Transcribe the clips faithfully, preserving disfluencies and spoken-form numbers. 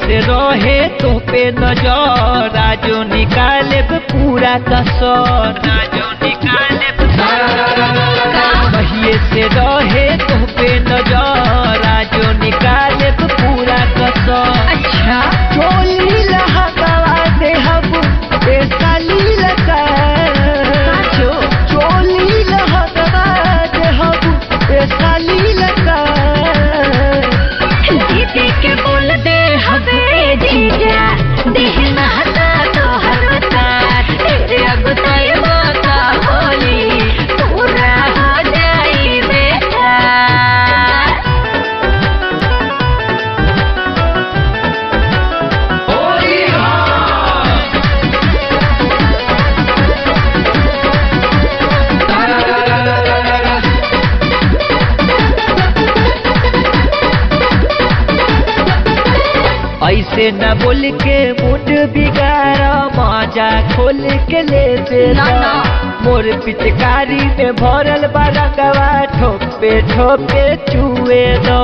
से रहे तो पे नजर राजो निकाले पूरा कसर राजो निकाले कहिए से रहे तो पे नजर राजो निकाले पूरा कसर। अच्छा चोली लहंगवा दे हम साली लगा चोली लहंगवा दे हम साली लगा दीदी के बोल दे हवे जीजा देहना हटा तो हरता तेरे अगुताई बाता होली पूरा हो जाई बेटा। ऐसे न बोल के मुंड बिगाड़ा मजा खोल के ले दे ना, ना। मोर पिचकारी में भरल बारंगवा ठोपे ठोपे चुए दो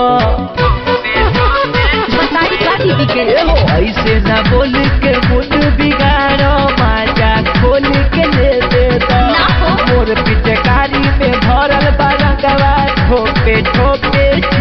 बताई का दीदी के ऐसे न बोल के मुंड बिगाड़ा मजा खोल के ले दे दो ना हो। मोर पिचकारी में भरल बारंगवा ठोपे ठोपे